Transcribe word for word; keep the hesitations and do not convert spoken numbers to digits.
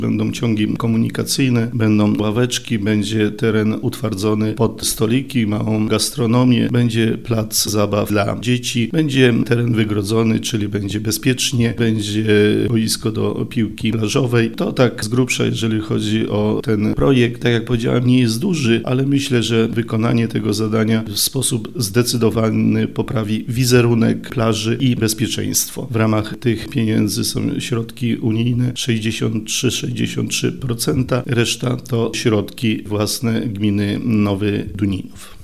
Będą ciągi komunikacyjne, będą ławeczki, będzie teren utwardzony pod stoliki, małą gastronomię, będzie plac zabaw dla dzieci, będzie teren wygrodzony, czyli będzie bezpiecznie, będzie boisko do piłki plażowej. To tak z grubsza, jeżeli chodzi o ten projekt. Tak jak powiedziałem, nie jest duży, ale myślę, że wykonanie tego zadania w sposób zdecydowany poprawi wizerunek plaży i bezpieczeństwo. W ramach tych pieniędzy są środki unijne sześćdziesiąt trzy do sześćdziesięciu trzech procent, reszta to środki własne gminy Nowy Duninów.